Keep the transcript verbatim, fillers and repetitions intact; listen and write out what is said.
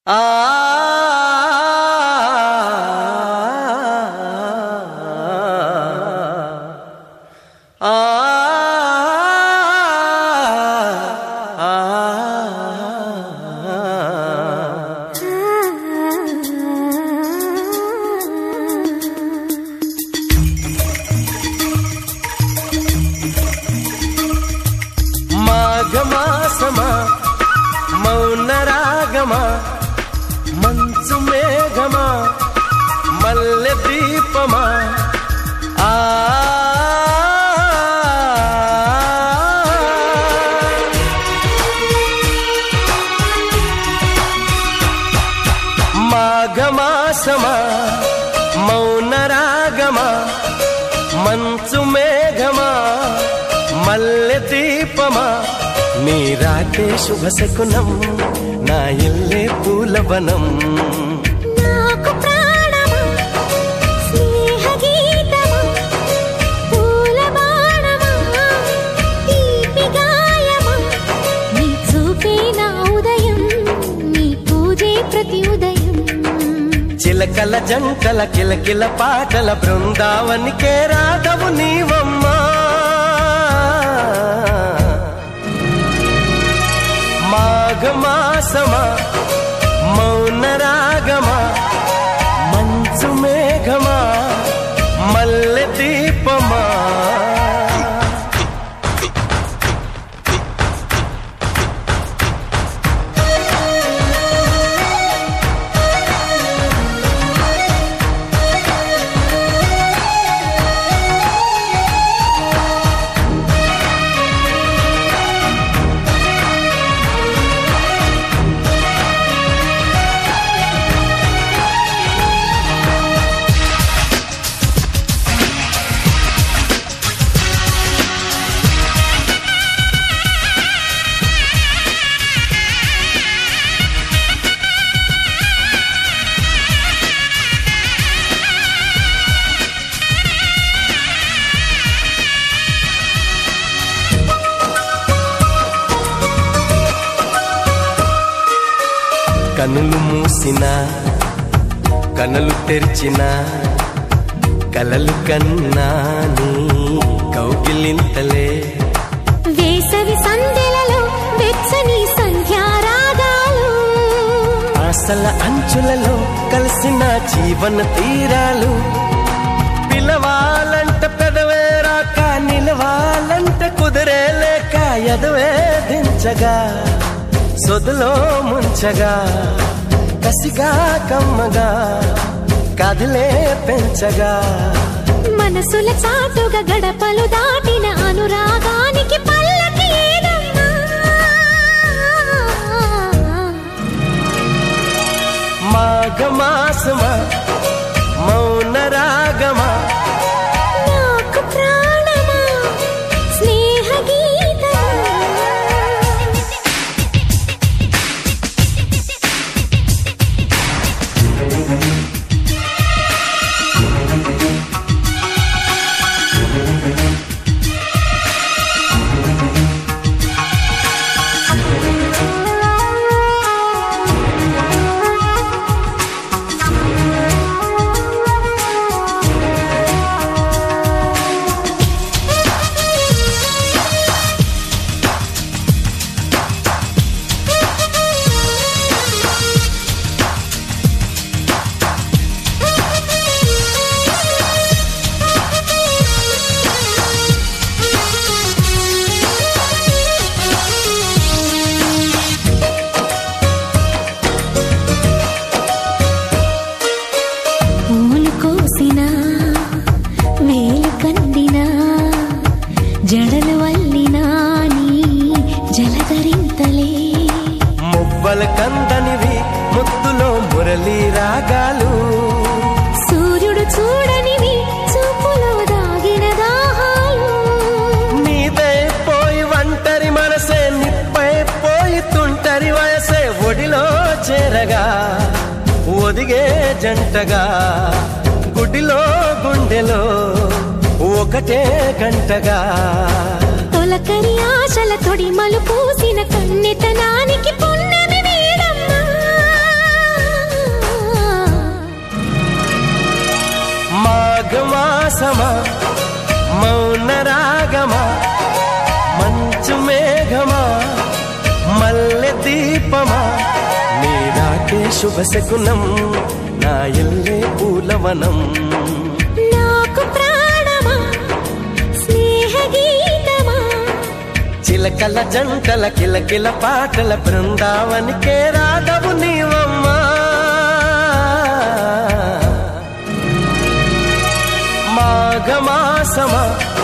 ఆ మాఘమాసమా మౌన రాగమా మంచు మేఘమా మల్లె దీపమా ఆ మాఘమాసమా మౌన రాగమా మంచు మేఘమా మల్లె దీపమా మీరాటే శుభ శకునం నా ఇల్లే పూలవనం నాకు ప్రాణమా స్నేహ గీతమా పూల బాణమా తీపి గాయమా నీ చూపే నా ఉదయం నీ పూజే ప్రతి ఉదయం చిలకల జంటల కిలకిల పాటల బృందావనికే రాధవు నీవమ్మా మాఘమాసమా మౌన రాగమా మంచు మేఘమా మల్లె దీపమా కనులు మూసిన కనులు తెరిచిన కలలు కన్నా నీ కౌగిలింతలే వేసవి సంధ్యలలో వెచ్చని సంధ్యారాగాలు ఆశల అంచులలో కలిసిన జీవన తీరాలు పిలవాలంట పెదవే రాక నిలవాలంట కుదిరే లేక ఎదవే దించగా సొదలో ముంచగా కసిగా కమ్మగా కదిలే పెంచగా మనసుల చాటుగా గడపలు దాటిన అనురాగానికి పల్లకి ఏదమ్మా మాఘమాసమా మౌన రాగమా నాకు ప్రాణమా స్నేహ గీతమా జడలు వల్లినా నీ జలధరింతలే మువ్వల కందనివి ముద్దులో మురళీ రాగాలు సూర్యుడు చూడనివి చూపులో దాగిన దాహాలు నీదే పోయి ఒంటరి మనసే నిప్పై పోయి తుంటరి వయసే ఒడిలో చేరగా ఒదిగే జంటగా గుడిలో గుండెలో ఒకటే గంటగా తొలకరి ఆశల తొడి మలు పూసిన కన్నెతనానికి పున్నమి వేడమ్మా దీపమా నీ రాకే శుభ శకునం నా ఇల్లే పూలవనం నాకు ప్రాణమా స్నేహ గీతమా చిలకల జంటల కిలకిల పాటల బృందావనికే రాగవు నీవమ్మా మాఘమాసమా